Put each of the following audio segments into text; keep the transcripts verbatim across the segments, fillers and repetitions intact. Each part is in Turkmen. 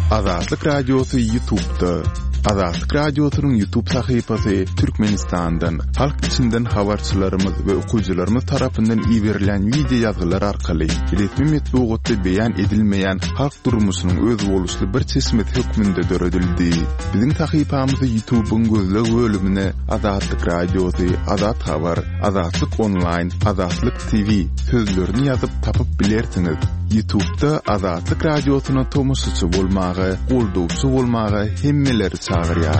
Azatlyk Radiosu YouTube'da. Azatlyk Radiosu'nun YouTube sayfasy Türkmenistan'dan, halk içinden habarçylarymyz we okuyjylarymyz tarapyndan ýiberilen video ýazgylar arkaly resmi metbuatda beýan edilmeýän halk durmuşynyň öz boluşly bir çeşmet hökmünde döredildi. Biziň sayfamyzy YouTube'un gözleg bölümine Azatlyk Radiosu, Azat Habar, Azatlyk Online, Azatlyk T V sözlerini ýazyp tapyp bilersiňiz. YouTube'da Azatlyk Radiosu'na tomusçy bolmagy, goldowçy bolmagy hemmeleri çağırýar.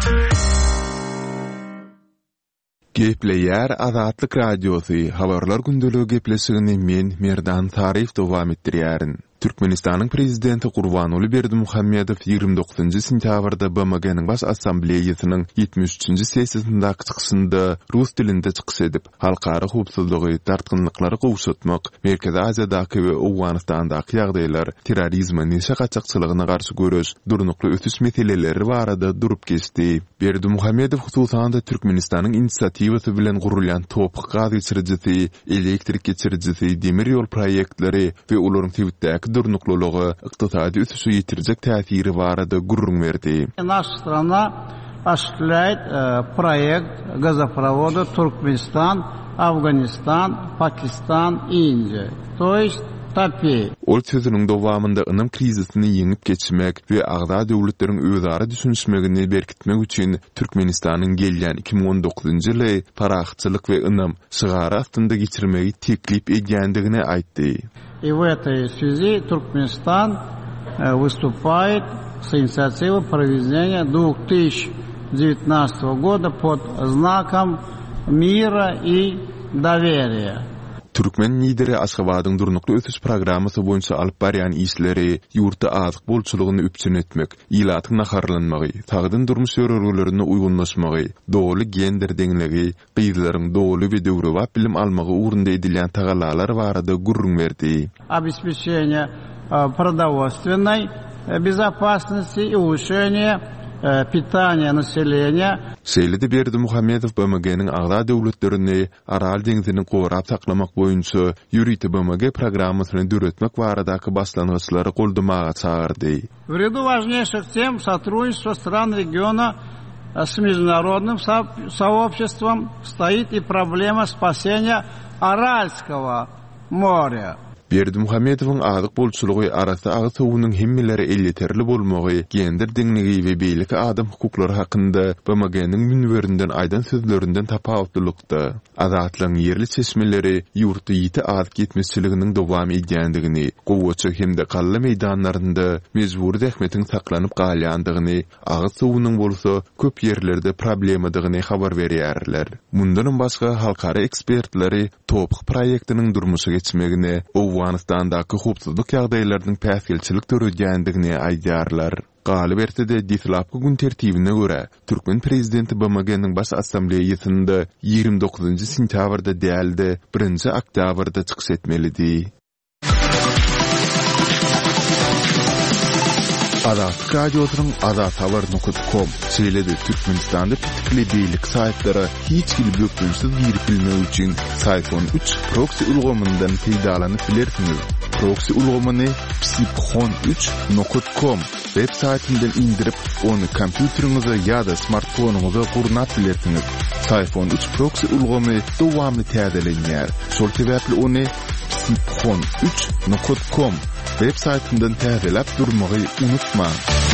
Gepleýär Azatlyk Radiosu, habarlar gündöligi gepleşigini men Merdan Tarif dowam etdirýärin. Türkmenistanyň prezidenti Gurbanuly Berdimuhammedow ýygrimi dokuzynjy sentýabrda B M G-niň baş assambleýasynyň ýetmiş üçünji sessiýasynda çykyşynda rus dilinde çykyş edip, halkara howpsuzlygy, dartgynlyklary gowşatmak, Merkezi Aziýadaky we Awganystandaky ýagdaýlar, terrorizm, neşe gaçakçylygyna garşy görüş, durnukly ötüş meseleleri barada durup geçdi. Berdimuhammedow hususan da Türkmenistanyň inisiatiwasy bilen gurulýan topuk gaz geçirjisi, elektrik geçirjisi, demir ýol proýektleri we olaryň tebitdäki durnuklulygy, ykdysady ösüşe ýetirjek täsiri barada gurrun berdi. Наша страна осуществляет э, проект газопровода Туркменистан, Афганистан, Пакистан, Индия. То есть Tapi. Ol sözüniň dowamynda ynam krizisini ýeňip geçmek we agda döwletleriň özara düşünşmegini berkitmek üçin Türkmenistanyň gelýän iki bin on dokuzynjy ýyly paraxçylyk we ynam şygara astynda geçirmegi teklip edýändigini aýtdy. И в этой связи Туркменистан э, выступает с инициативой проведения две тысячи девятнадцатого года под знаком мира и доверия. Türkmen lideri Aşgabatyň durnukly ötüş programmasy boýunça alyp barýan işleri ýurtda azyk bolçulugyny üpçün etmek, ýylatyň naharlanmagy, tagdyn durmuş ýörelgilerine uygunlaşmagy, dogly gender deňligi, gyzlaryň dogly we döwrewap bilim almagy ugrunda edilýän tagalalar barada gurrun berdi. Обеспечение продовольственной безопасности и улучшение питания населения. Seýledi Berdimuhammedow B M G-niň agda döwletlerini Aral deňizini gowrap saklamak boýunça ýürüýti B M G programmasyny döretmek baradaky başlangyçlary goldamaga çağırdy. В ряду важнейших тем сотрудничества стран региона с международным сообществом стоит и проблема спасения Аральского моря. Berdimuhammedowyň azyk bolçulugy arasy agy sowunyň hemmeleri elýeterli bolmagy, gender deňligi we beýleki adam hukuklary hakynda B M G-niň münwerinden aýdan sözlerinden tapawutlykda. Azatlyň ýerli çeşmeleri ýurtda ýiti azyk ýetmezçiliginiň dowam edýändigini, gowwaçy hemde galla meýdanlarynda mejburi zähmetiň saklanyp galýandygyny, agy sowunyň bolsa köp ýerlerde problemadygyny habar berýärler. Mundan başga halkara ekspertleri topuk proýektiniň durmuşa geçmegine, Awganystandaky howpsuzlyk ýagdaýlarynyň päsgelçilik törediýändigini aýdýarlar. Galyp ertede ditlapky gün tertibine göre Türkmen prezidenti B M G-niň baş assambleýasynda ýygrimi dokuzynjy sentýabrda däldi, birinji oktýabrda çykyş etmelidi. Azatlyk Radiosu'nun azat habar nokta com seýledi Türkmenistanda pitikli beýlik saýtlary hiç kim göpdürsiz girip bilmek üçin Sayfon üç proxy ulgamyndan peýdalanyp bilersiňiz. Proxy ulgamyny psipxon üç nokta com web saýtyndan indirip onu kompýuteriňize ýa-da smartfonuňyza gurnap bilersiňiz. Sayfon üç proxy ulgamy dowamly täzelenýär. Şol sebäpli onu psipxon üç nokta com web saýtyndan täzelep durmagy unutma.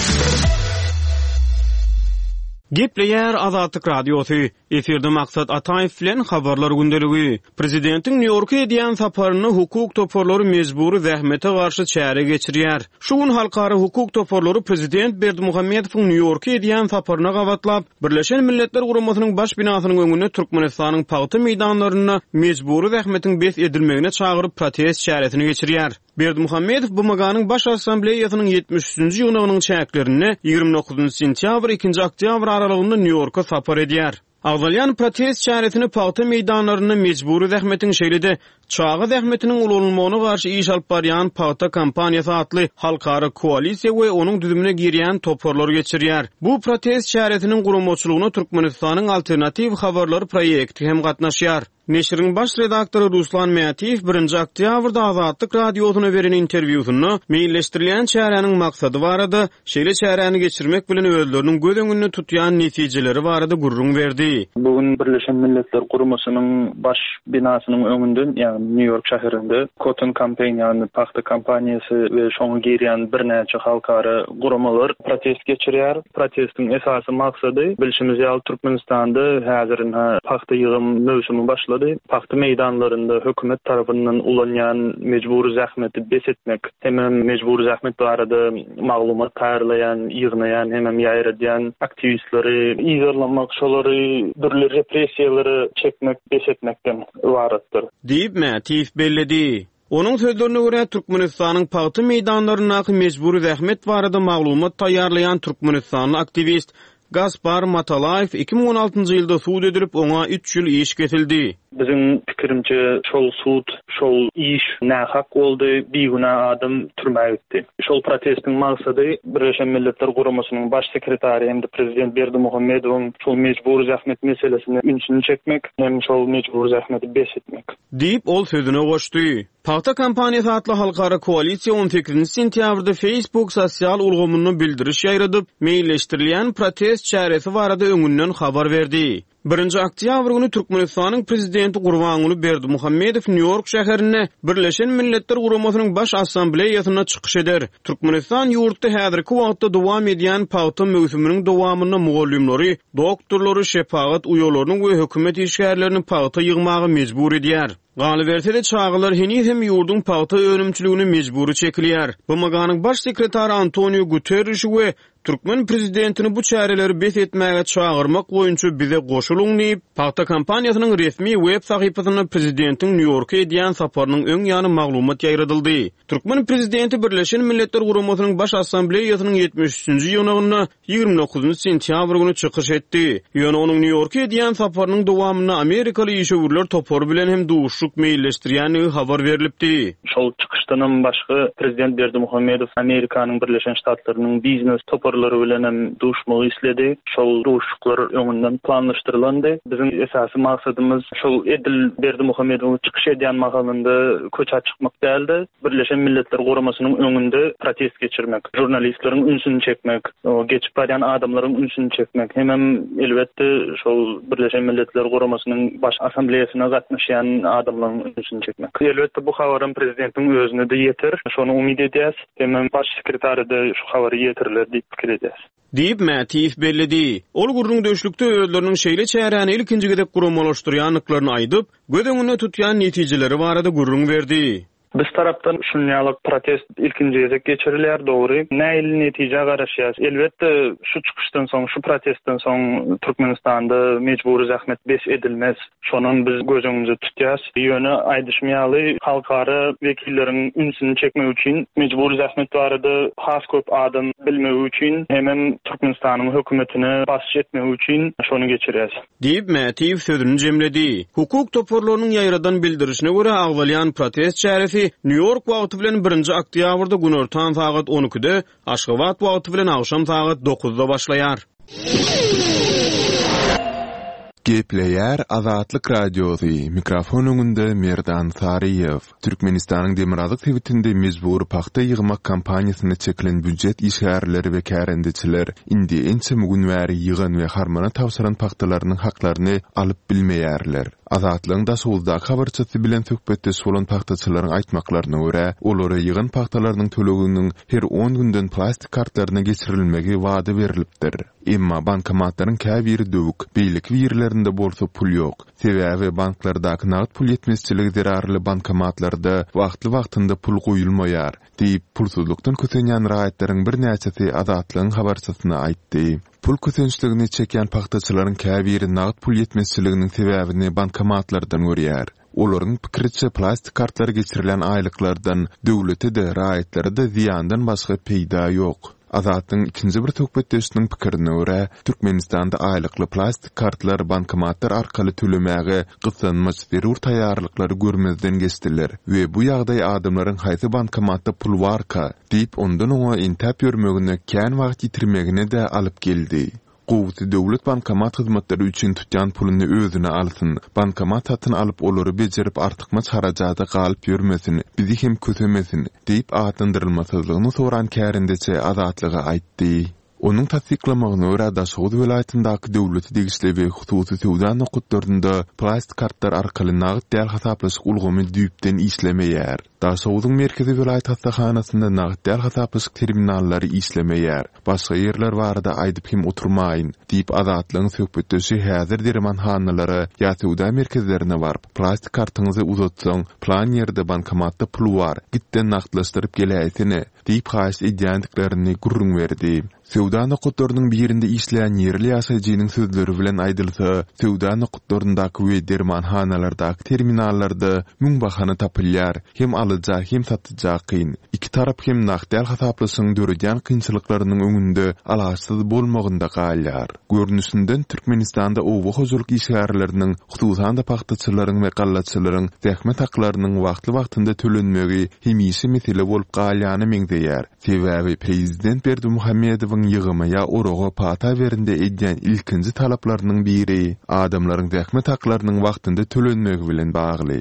Gepleýär Azatlyk Radiosu. Eferde maksat Ataýew bilen habarlar gündeligi. Prezidentiň New Yorka edýän saparyny hukuk toporlary mejburi zähmete garşy çäre geçirýär. Şu gün halkara hukuk toporlary prezident Berdimuhammedowyň New Yorka edýän saparyna gawatlap, Birleşen Milletler Guramasynyň baş binasynyň öňünde Türkmenistanyň paýty meýdanlaryna mejburi zähmetiň bes edilmegine çağıryp protest çäresini geçirýär. Berdimuhammedow B M G-niň baş assambleýasynyň ýetmiş üçünji ýylynyň çäklerini ýygrimi dokuzynjy sentýabr ikinji oktýabr aralygynda New Yorka sapar edýär. Agdalyan protest çaresini paýta meýdanlaryny mejburi zähmetiň şeýlede çağı zähmetiniň ulanmagyna garşy iş alyp barýan paýta kampaniýasy atly halkara koalisiýa we onuň düzümine girýän toporlar geçirýär. Bu protest çaresiniň gurulmaçylygyna Türkmenistanyň alternativ habarlary proýekti hem gatnaşýar. Neşriň baş redaktory Ruslan Mätiýew birinji oktýabrda Azatlyk radiosyna beren interwýusyny meýilleşdirilen çärenin maksady barada, şeýle çäreni geçirmek bilen özleriniň göz öňünde tutýan netijeleri barada gurrun berdi. Bugün Birleşen Milletler Guramasynyň baş binasynyň öňünden, ýani New York şäherinde Cotton Campaign, ýani paxta kampaniýasy we şoňa girýän bir näçe halkara guramalar protest geçirýär. Protestiň esasy maksady bilşimiz ýaly Türkmenistanda häzirin paxta ýygym mövsümi başlady. Paxta meýdanlarynda hökümet tarapyndan ulanýan mejburi zähmeti besetmek, hem mejburi zähmet barada maglumat taýýarlayan, ýygnayan, hem ýaýradýan aktivistleri ýygyrlamak, şolary birli repressiýalary çekmek, besetmekden ibaratdyr. Diýip Mätiýew belledi. Onun sözlerine göre Türkmenistanyň paxta meýdanlaryna mejburi zähmet barada maglumat taýýarlayan Türkmenistanyň aktivist Gaspar Matalayev iki bin on altıncı ýylda suud edilip ona üç ýyl iş kesildi. Bizim pikirimçe şol suud, şol iş nähak boldy, biguna adam türmäge gitdi. Şol protestiň maksady Birleşen Milletler Guramasynyň baş sekretary hem de prezident Berdimuhammedowyň şol mejburi zähmet meselesini ünsüni çekmek, hem şol mejburi zähmeti besetmek. Diýip ol sözüne goşdy. Paxta kampaniýasy atly halkara koalisiýa on sekizinji sentýabrda Facebook sosial ulgamyny bildiriş ýaýradyp, meýilleşdirilen protest çäresi barada öňünden habar berdi. birinji oktýabr güni Türkmenistanyň prezidenti Gurbanguly Berdimuhammedow New York şäherine Birleşen Milletler Guramasynyň baş assambleýasyna çykyş eder. Türkmenistan ýurtda häzirki wagtda dowam edýän paxta mövsüminiň dowamyna mugallimleri, doktorlary, şepagat uýalarynyň we hökümet işgärlerini paxta ýygmagy mejbur edýär. Galy bersede çağılar heni hem yurdun paxta önümçülüğünü mecburi çekilýär. Bu maganyň baş sekretary Antonio Guterres we Türkmen prezidentini bu çäreleri bes etmäge çağırmak boýunça bize goşuluň diýip, paxta kampaniýasynyň resmi web sahypasyna prezidentin New York'a edýän saparynyň öň ýany maglumat ýaýradyldy. Türkmen prezidenti Birleşen Milletler Guramasynyň baş assambleýasynyň yetmiş üçinji ýylygyna ýygrimi dokuzunji sentýabr güni çykyş etdi. Ýöne onuň New York'a edýän saparynyň dowamyna Amerikaly işgörler topor bilen hem duşluk meýilleşdirýäni habar berilipdi. Şol çykyşdan başga prezident Berdimuhammedow Amerikanyň Birleşen Ştatlarynyň biznes topor bilen hem duşmagy isledi. Şol duşluklar öňünden planlaşdyrylandy. Bizim esasy maksadymız şol Edil Berdimuhammedow çykyş edýän magalynda köçe çykmak däldi. Birleşen Milletler Guramasynyň öňünde protest geçirmek, jurnalistleriň ünsüni çekmek, o geçip barýan adamlaryň ünsüni çekmek, hem elbetde şol Birleşen Milletler Guramasynyň baş assambleýasyna gatnaşýan adamlaryň ünsüni çekmek. Elbetde bu habarın prezidentin özüne de ýetir. Şonu umid edýäs. Hem baş sekretary de şu habary ýetirler diýip Diýip Mätiýew belledi. Ol gurrun döşlükde özleriniň şeýle çäräni ilkinji gedek guramalaşdyrýanlyklaryny aýdyp, göz öňüne tutýan netijeleri barada gurrun berdi. Biz tarapdan şunýalyk protest ilkinji gezek geçirilýär, dogry. Näil netije garaşýar. Elbetde şu çykyşdan soň, şu protestden soň Türkmenistanda mejburi zähmet bes edilmez. Şonuň biz göz öňünde tutýas. Ýöne aýdyşmaýaly halkara wekilleriň ünsüni çekmek üçin mejburi zähmet barada has köp adam bilmegi üçin hem Türkmenistanyň hökümetine basy etmek üçin şonu geçirýär. Diýip Mätiýew sözüni jemledi. Hukuk toporlarynyň ýaýradan bildirişine görä agdalyan protest çäresi New York wagty bilen birinji oktýabrda günortan saat on ikide, Aşgabat wagty bilen akşam saat dokuzda başlaýar. Gepleýär Azatlyk radiosy. Mikrofon öňünde Merdan Sariýew. Türkmenistanyň Demirazak sebitinde mejburi paxta ýygmak kampaniýasyna çekilen büdjet işgärleri we kärendeçiler indi ençe mugun bäri ýygan we harmana tawsaran paxtalarynyň haklaryny alyp bilmeýärler. Azatlygyň da sowuzda habarçysy bilen söhbetde solan paxtaçylaryň aýtmaklaryna görä, olary ýygan paxtalarynyň töleginiň her on günden plastik kartlaryna geçirilmegi wada berilipdir. Emma bankomatlaryň käbiri döwük, beýlik ýerlerinde bolsa pul ýok. Sebäbi banklardaky nagd pul ýetmezçiligi derarly bankomatlarda wagtly-wagtynda pul goýulmaýar, diýip pulsuzlukdan kötenýän raýatlaryň bir näçesi Azatlygyň habarçysyna aýtdy. Pul kötençligini çekýän paxtaçylaryň käbiri nagd pul ýetmezçiliginiň sebäbini bankomatlardan görýär. Olaryň pikirçe plastik kartlar geçirilen aýlyklardan döwlete de raýatlary da ziýandan başga peýda ýok. Azatyň ikinji bir töhbetdeşiniň pikirine görä, Türkmenistanda aýlykly plastik kartlar, bankomatlar arkaly tölemäge gyslanmaç zerur taýýarlyklary görmezden geçdiler we bu ýagdaý adamlaryň haýsy bankomatda pul barka diýip ondan oňa intap ýörmegine kän wagt ýitirmegine de alyp geldi. Gowty döwlet bankomat hyzmatlary üçin tutýan pulyny özüne alsyn. Bankomat satyn alyp olary bejerip artykmaç harajata galyp ýörmesin, bizi hem kötemesin diýip atandyrylmasyzlygyny soran kärindeçe azatlyga aýtdy. Onun tasdiklamagyna görä Daşoğuz welaýatyndaky döwleti degişli hususy sowda nokatlarynda plastik kartlar arkaly nagyt däl hasaplaşyk ulgamy düýpden işlemeýär. Daşoğuzyň merkezi welaýat hastahanasynda nagyt däl hasaplaşyk terminallary işlemeýär. Başga ýerler barada aýdyp hem oturmaýyn diýip azatlygyň söhbetdeşi häzir dermanhanalary ýa sowda merkezlerine barıp plastik kartyňyzy uzatsaň plan ýerde bankomatda pul bar, gitden nagtlaşdyryp gelýäsini diýip haýsy edýändiklerini gurrun berdi. Sowda nokatlarynyň birinde işleýän ýerli ýaşaýjynyň sözleri bilen aýdylsa, sowda nokatlaryndaky we dermanhanalardaky terminallarda müň bahany tapylýar, hem alyjak hem satjak kyn. Iki tarap hem nagdal hasaplaşyň döredýän kynçylyklarynyň öňünde alaçsyz bolmagynda galýar. Görnüşinden Türkmenistanda owa hojuluk işgärleriniň, hususan da paxtaçylaryň we gallaçylaryň zähmet haklarynyň wagtly-wagtynda tölenmegi hemişe mesele bolup galýany meňzeýär. Sebäbi prezident Berdimuhammedowyň ýygyma ýa oroga pata berinde edýän ilkinji talaplarynyň biri adamlaryň zähmet haklarynyň wagtynda tölenmegi bilen bagly.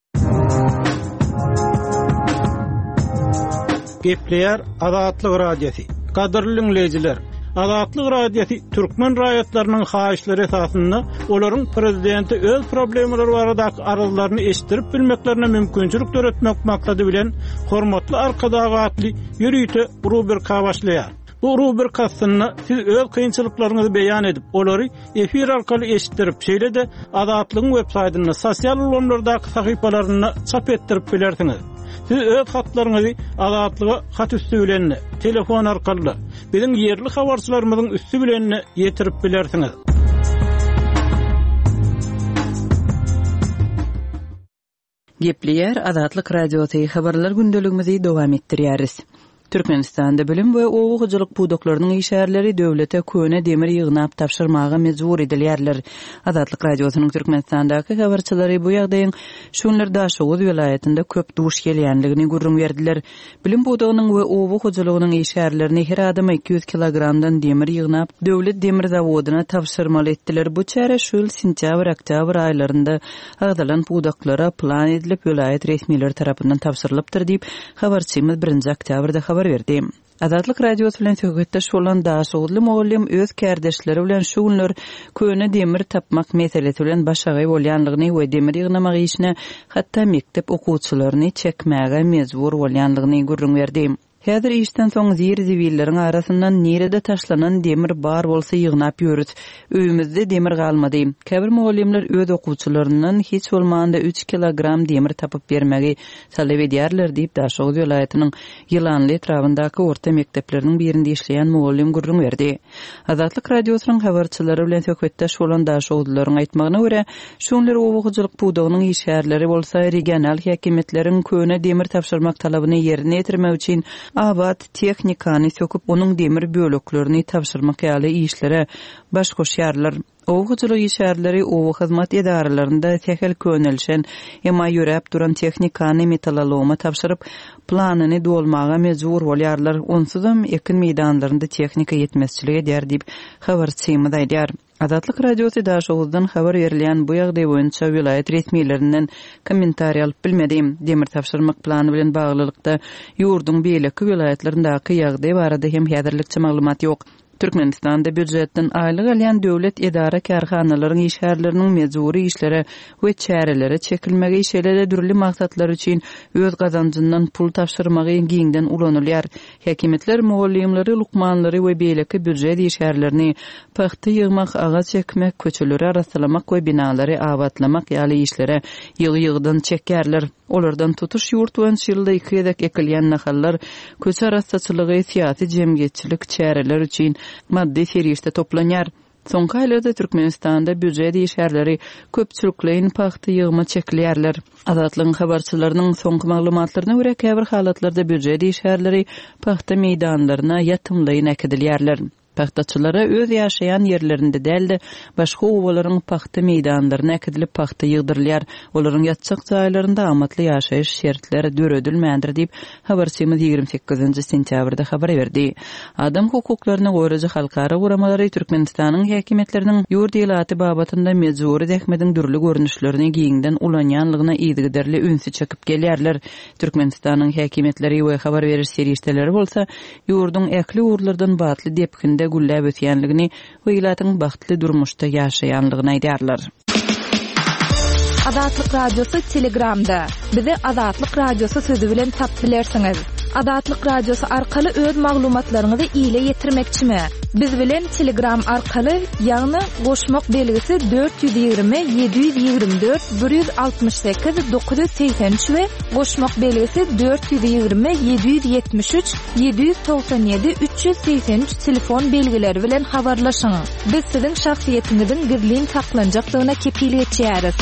Gepleýär Azatlyk radiosi. Gadyrly dinleýijiler, Azatlyk radiosi türkmen raýatlarynyň haýyşlary esasynda olaryň prezidenti öz problemleri baradaky arazlaryny eşdirip bilmeklerine mümkinçilik töretmek maksady bilen hormatly arkadagy atly ýürüýte rubrika başlaýar. Bu rubrikasyny siz öz kynçylyklaryňyzy beýan edip, olary efir arkaly eşitdirip, şeýle-de Azatlygyň web-saýtyna, sosial ulamlardaky sahypalaryna çap etdirip bilersiňiz. Siz öz hatlaryňyzy Azatlyga hat üstü bilen, telefon arkaly, biziň ýerli habarçylarymyzyň üstü bilen ýetirip bilersiňiz. Gepleýär Azatlyk radiosy habarlar gündeligimizi dowam etdirýäris. Türkmenistanda bilim we owagyjylyk pudoklarynyň işärleri döwlete köne demir ýygnap tapşyrmagy mejbur edilýärler. Azatlyk radiosynyň Türkmenistandaky habarçylary bu ýagdaýyň şunlar Daşoğuz welaýatynda köp duş gelýänligini gurrun berdiler. Bilim pudogynyň we owagyjylygynyň işärlerini her adam iki yüz kilogramdan demir ýygnap döwlet demir zawodyna tapşyrmaly etdiler. Bu çäre şol sentýabr-oktýabr aýlarynda agdalan pudoklara plan edilip welaýat resmiýetleri tarapyndan tapşyrylypdyr diýip habarçymyz birinji oktýabrda habar berdi. Azatlyk radiosu bilen söhbetdeş bolan Daşoğuzly mugallim öz kärdeşleri bilen şunlar köne demir tapmak meselesi bilen başagy bolýanlygyny we demir ýygnamak işine hatda mektep okuwçylaryny çekmäge mejbur bolýanlygyny gurrun berdi. Häzir işten soň zir ziwilleriň arasyndan nerede taşlanan demir bar bolsa ýygnap ýörüt. Öýümizde demir galmady. Käbir mugallimler öz okuwçylaryndan hiç bolmanda üç kilogram demir tapyp bermegi talap edýärler diýip Daşoğuz welaýatynyň Ýylanly etrawyndaky orta mekdepleriniň birinde işleýän mugallim gurrun berdi. Azatlyk radiosynyň habarçylary bilen söhbetdeş bolan Daşoğuzlaryň aýtmagyna görä, şunlar owagyjylyk pudogynyň işgärleri bolsa regional häkimetleriň köne demir tapşyrmak talabyny ýerine ýetirmek üçin abat tehnikany söküp onuň demir böleklerini tapşyrmak ýaly işlere baş goşýarlar. Owagyjylyk işärleri owa hyzmat edarlarynda tehel könelşen, emma ýörep duran tehnikany metallaloma tapşyryp planyny dolmaga mejbur bolýarlar. Onsuzam ekin meýdanlarynda tehnika ýetmezçilik edýär diýip habarçymyz aýdýar. Azatlyk radiosu Daşoğuzdan habar berilýän bu ýagdaý boýunça vilayet resmiýetlerinden kommentariýa alyp bilmedim. Demir tapşyrmak plany bilen baglylykda ýurdun beýleki vilayetlerindäki ýagdaý barada hem häzirlikçe maglumat ýok. Türkmenistanda büdjetden aýlyk alýan döwlet edara karhanalaryň işgärleriniň mejburi işlere we çärelere çekilmegi şeýle-de dürli maksatlar üçin öz gazanjyndan pul tapşyrmagy giňden ulanylýar. Häkimetler mugallimleri, lukmanlary we beýleki büdjet işgärlerini paxta ýygmak, agaç çekmek, köçeleri arasalamak we binalary abatlamak ýaly işlere ýygy-ýygydan çekýärler. Olardan tutuş ýurt we şylda iki ýedek ekilýän nahallar, köçe arasçylygy, syýasy jemgyýetçilik çäreler üçin maddi serişde toplanýar. Soňky aýlarda Türkmenistanda büdjet işgärleri köpçülikleýin paxty ýygymy çekilýärler. Azatlygyň habarçylarynyň soňky maglumatlaryna görä käbir halatlarda büdjet işgärleri paxta meýdanlaryna ýatymlaýyn äkidilýärler. Paxtaçylara öz ýaşaýan ýerlerinde däldi, başga owalaryň paxta meýdanlaryna äkidilip paxta ýygdyrylýar. Olaryň ýatjak jaýlarynda amatly ýaşaýyş şertleri döredilmändir diýip habarçymyz ýigirme sekizinji sentýabrda habar berdi. Adam hukuklaryna goýraja halkara guramalary Türkmenistanyň häkimetleriniň ýurt ýylaty babatynda mejburi dähmediň dürli görnüşlerini giňden ulanýanlygyna ýygyderli ünsü çekip gelýärler. Türkmenistanyň häkimetleri we habar beriş serişdeleri bolsa, ýurduň äkli urlardan batly depkinde gülläp ötýänligini we ýylatyň bagtly durmuşda ýaşaýanlygyny aýdýarlar. Azatlyk radiosu Telegramda. Bizi Azatlyk radiosu sözü bilen tap bilersiňiz. Azatlyk radiosu arkaly öz maglumatlaryňyzy ýyle ýetirmekçimi? Biz bilen Telegram arkaly ýagny goşmak belgisi dört yüz ýygrimi yedi yüz ýygrimi dört bir yüz altymyş sekiz dokuz yüz seksen üç we goşmak belgisi dört yüz ýygrimi yedi yüz ýetmiş üç yedi yüz doksan ýedi üç yüz seksen üç telefon belgileri bilen habarlaşyň. Biz siziň şahsiýetiňiziň gizliň saklanjaklygyna kepillik etýäris.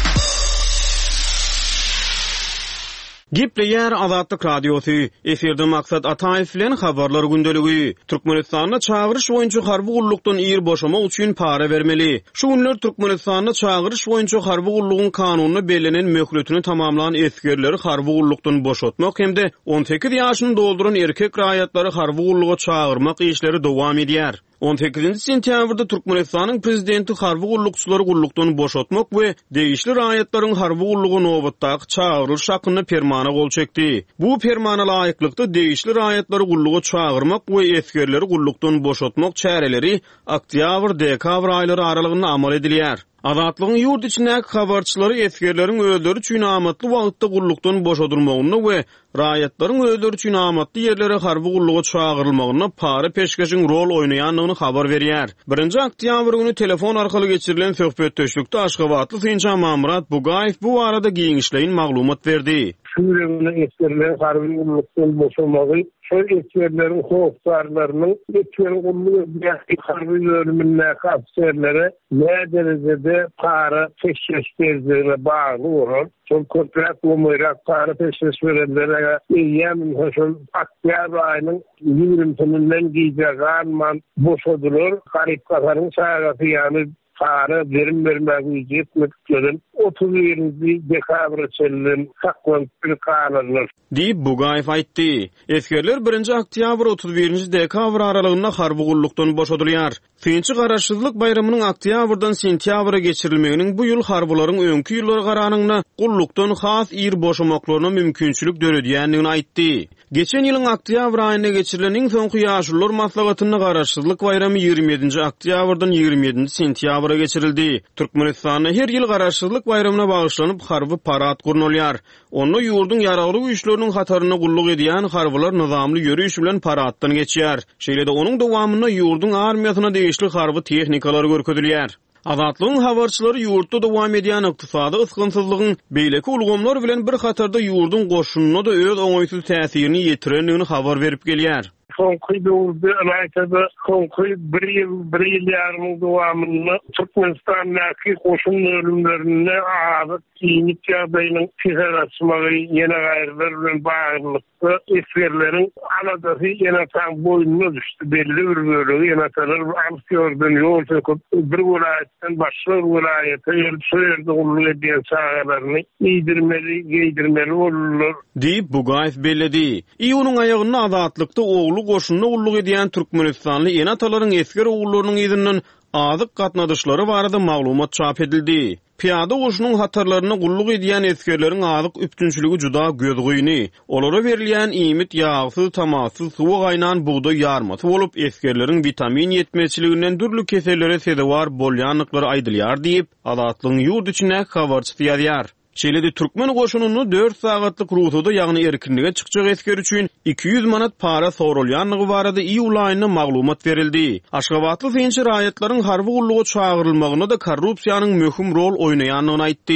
Gepleýär Azatlyk radiosu. Eferde maksat Ataýew bilen habarlar gündeligi. Türkmenistanda çağırış boýunça harby gullukdan ýer boşamak üçin para bermeli. Şu günler Türkmenistanda çağırış boýunça harby gullugyň kanunyna belenen möhletini tamamlanan eskerleri harby gullukdan boşatmak hemde on sekiz ýaşyny dolduran erkek raýatlary harby gulluga çağırmak işleri dowam edýär. on sekizinji sentýabrda Türkmenistanyň prezidenti harby gullukçylary gullukdan boşatmak we değişli raýatlaryň harby gullugy nobatdaky çağırış hakyna permana gol çekdi. Bu permana laýyklykda değişli raýatlary gulluga çağırmak we eskerleri gullukdan boşatmak çäreleri oktýabr-dekabr aýlary aralygynda amal edilýär. Azatlygyň ýurt içindäki habarçylary eskerleriň özleri üçin amatly wagtda gullukdan boşadylmagyny we raýatlaryň özleri üçin amatly ýerlere harby gulluga çağırylmagyna para peşkeşiň rol oýnaýanlygyny habar berýär. birinji oktýabr güni telefon arkaly geçirilen söhbetdeşlikde Aşgabatly Synçam Mamrat Bugaýew bu arada giňişleýin maglumat berdi. Şuuremine eskerler harbi gullukdan boşamagy, şol eskerlerin howpsarlarynyň eskerin gullugy harbi bölümine kapserlere ne derecede para peşkeş berdiğine bağlı olan, şol kontrat umuyrak para peşkeş verenlere ýem şol oktýabr aýynyň ýygriminden giýjek boşadylır, garyp gazaryň saýaty ýany para verim vermägi ýetmekden otuz birinji dekabr çellen saklanıp kalýarlar. Diýip Bugaýew aýtdy. Eskerler birinji oktýabr otuz birinji dekabr aralygynda harby gullukdan boşadylýar. Synçy garaşsyzlyk bayraminyň oktýabrdan sentýabra geçirilmeginiň bu ýyl harbylaryň öňkü ýyllary garanyňda gullukdan has ýer boşamaklaryna mümkinçilik döredýändigini aýtdy. Geçen ýylyň oktýabr aýyna geçirilen iň soňky ýaşullar maslahatyny garaşsyzlyk bayramy ýygrimi ýedinji oktýabrdan ýygrimi ýedinji sentýabra geçirildi. Türkmenistanda her ýyl garaşsyzlyk bayramasyna bagyşlanyp harby parat gurnulýar. Onu ýurdun ýaragly güýçleriniň hataryna gulluk edýän harbylar nizamly ýürüş bilen paratdan geçýär. Şeýlede onuň dowamyna ýurdun armiýasyna değişli harby tehnikalar görkezilýär. Azatlygyň habarçylary ýurtda dowam edýän ykdysady ysgynsyzlygyň beýleki ulgamlar bilen bir hatarda ýurdun goşunyna da öz oňaýsyz täsirini ýetirendigini habar berip gelýär. Soňky döwürde Amerikada soňky bir ýyl bir ýyl ýarymyň dowamynda Türkmenistanyň goşun bölümlerine azyk kiýinip ýagdaýynyň psihiatryny ýene gaýrlar bilen baglykda eskerleriň aladasy ýene taň boýuna düşdi. Belli bir bölegi ýene taňyr amsiýordan ýol çekip bir welaýetden başga bir welaýete ýerçerde gulluk edýän çağalaryny ýedirmeli, ýedirmeli bolurlar. Diýip Bugaýew belledi. Iýunyň aýagyna azatlykda oglu goşunyna gulluk edýän Türkmenistanly enatalaryň esker oglarynyň ýyzynyň azyk gatnadyşlary barada maglumat çap edildi. Piyada goşunyň hatarlaryna gulluk edýän eskerleriň azyk üptünçiligi juda gözgüýni. Olara berilýän iýmit ýağsyz, tamasyz, suwa gaýnan buğday ýarmasy bolup eskerleriň vitamin ýetmezçiliginden dürli kesellere sebäp bolýanlyklary aýdylýar diýip Azatlygyň ýurt içine habarçy ýazýar. Şeýlede Türkmen goşunyny dört sagatlyk ruhsada ýagny erkinlige çykjak esker üçin iki yüz manat para sorulýanlygy barada iý ulaýyna maglumat berildi. Aşgabatly synçy raýatlaryň harby gulluga çağırylmagyna da korrupsiýanyň möhüm rol oýnaýanlygyny aýtdy.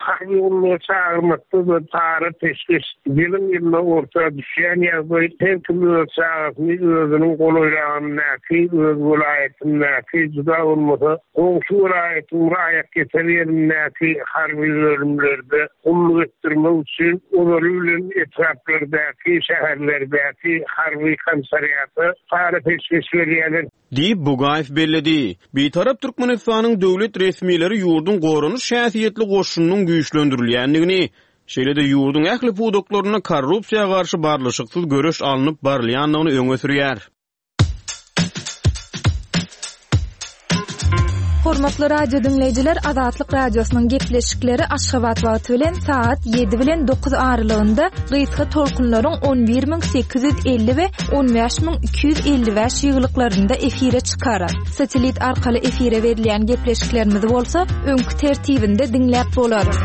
harbi ulluğu çağırmakta da tarih teşkis bilim yılına ortaya düşen yazıyı temkili çağırtını özünün koloylağındaki öz vilayetindeki cüda olmasa komşu vilayetin rayak getiriyerindeki harbi bölümlerde ulluk ettirme için oluruyla etraflardaki şehirlerdeki harbi komisariyatı tarih teşkis veriyeler. Diýip Bugaýew belledi. Betarap Türkmenistanyň döwlet resmiýetleri ýurdun gorunuş şäsiýetli goşunynyň güýçlendirilýändigini, şeýle-de ýurdun ähli pudoklaryna korrupsiýaga garşy barlyşyksyz görüş alınıp barlýanlygyny öňe sürýär. Hormatly radio dinleyijiler, Azatlyk radiosynyň gepleşikleri Aşgabat wagty bilen saat ýedi bilen dokuz aralygynda gysga tolkunlaryň on bir min sekiz ýüz elli we on beş min iki ýüz elli beş ýyglyklarynda efire çykarar. Satelit arkaly efire berilýän gepleşiklerimiz bolsa, öňkü tertibinde dinläp bolarys.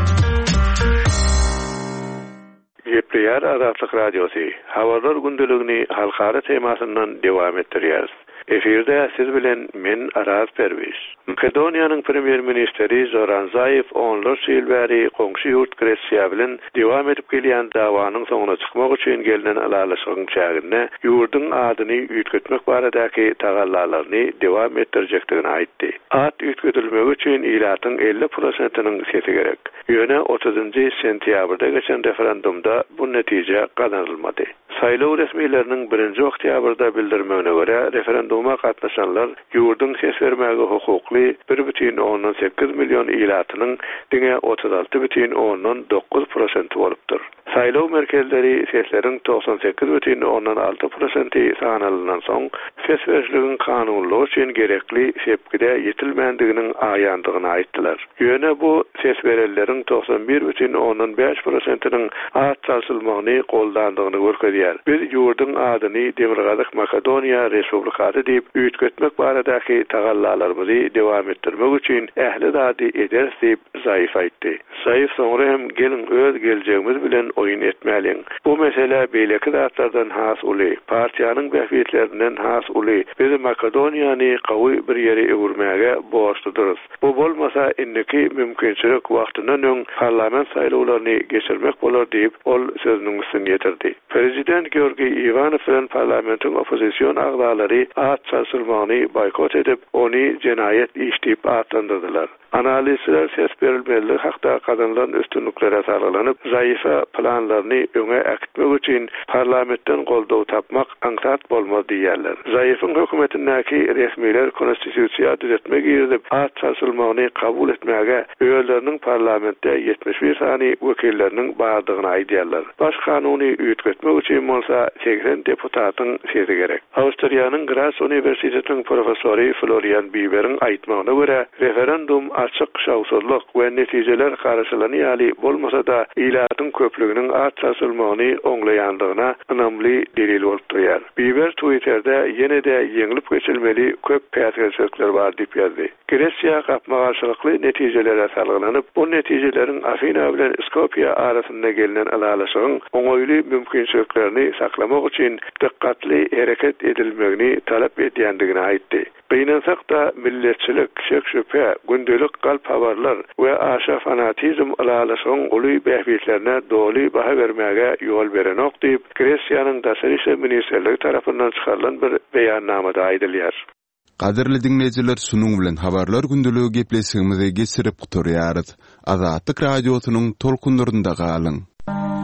Gepleýär Azatlyk radiosy. Habarlar gündeligini halkara temasyndan dowam etdirýär. Efirde siz bilen men Araz Perviz. Makedoniýanyň premier ministeri Zoran Zaev onlar şeýlbäri goňşy ýurt Gresiýa bilen dowam edip gelýän dawanyň soňuna çykmak üçin gelinen alalyşygyň çäginde ýurdun adyny ýetgetmek baradaky tagallalaryny dowam etdirjekdigini aýtdy. Ad ýetgetilmek üçin ýylatyň elli prosentynyň sesi gerek. Ýöne otuzunçy sentýabrda geçen referendumda bu netije gazanylmady. Saýlaw resmiýetleriniň birinji oktýabrda bildirmegine görä referenduma gatnaşanlar ýurdun ses bermäge hukukly bir бүтүн ondan sekiz million ýylatynyň diňe otuz alty бүтүn ondan dokuz prosent bolupdyr. Saýlaw merkezleri sesleriň toksan sekiz бүтүn ondan alty prosenty sanalynan soň ses berişliginiň kanunlygy üçin gerekli sepkide ýetilmändiginiň aýandygyny aýtdylar. Ýöne bu ses berelleriň toksan bir бүтүn ondan beş prosentynyň at çalsylmagyny goldandygyny görkezýär. Biz ýurdun adyny Demirgazyk Makedoniýa Respublikasy diýip üýtgetmek baradaky tagallalarymyzy dowam etdirmek üçin ähli dady ederiz diýip Zaýef aýtdy. Zaýef soňra hem gelin öz geljeğimiz bilen oýun etmäliň. Bu mesele beýleki zatlardan has uly, partiýanyň bähbiýetlerinden has uly. Biz Makedoniýany gawy bir ýere öwürmäge borçludyrys. Bu bolmasa indiki mümkinçilik wagtyndan öň parlament saýlawlaryny geçirmek bolar diýip ol sözüniň üstüne ýetirdi. Prezident Georgiy Ivanov bilen parlamentiň opozisiýon agzalary at çalsylmagyny boykot edip, ony jenaýet iş diýip atlandyrdylar. Analizler ses berilmeli hakda kazanılan üstünlüklere sarılanyp, Zaýefe planlaryny öňe äkitmek üçin parlamentden goldaw tapmak aňsat bolmaz diýerler. Zaýefeň hökümetindäki resmiýetler konstitusiýa düzeltmek ýerinde at çalsylmagyny kabul etmäge öýleriniň parlamentde yetmiş bir sany wekilleriniň bardygyny aýdýarlar. Baş kanuny üýtgetmek üçin bolsa seksen deputatyň sesi gerek. Awstriýanyň Graz Universitetiniň professory Florian Bieber'iň aýtmagyna görä, referendum açyk şawsuzlyk we netijeler garaşylanyňaly bolmasa da ýylatyň köpliginiň at çalsylmagyny oňlaýandygyna ynamly delil bolup durýar. Bieber Twitter'de ýene-de ýeňilip geçilmeli köp päsgäçlikler bar diýip ýazdy. Gresiýa gapmagarçylykly netijelere salgylanyp, bu netijelerin Afina bilen Skopje arasynda gelinen alalyşygyň oňoýly mümkinçiliklerini saklamak üçin dikkatli hereket edilmegini talap edýändigini aýtdy. Beýnensak da milletçilik, şek-şüphe, gündelik galp habarlar we aşa fanatizm alalyşygyň uly bähbiýetlerine doly baha bermäge ýol berenok diýip Gresiýanyň daşary işler ministrligi tarapyndan çykarylan bir beýannamada aýdylýar. Qadirli dinleyijiler, sunuň bilen habarlar gündeligi gepleşigimizi geçirip guturýarys. Azatlyk radiosynyň tolkunlarynda galyň.